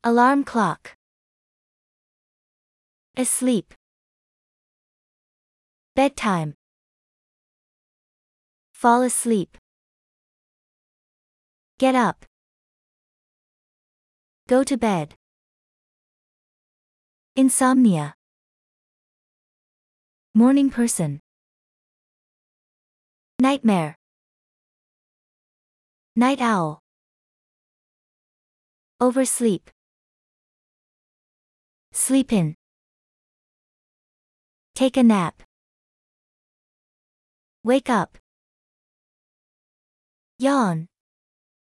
Alarm clock. Asleep. Bedtime. Fall asleep. Get up. Go to bed. Insomnia. Morning person. Nightmare. Night owl. Oversleep. Sleep in. Take a nap. Wake up. Yawn.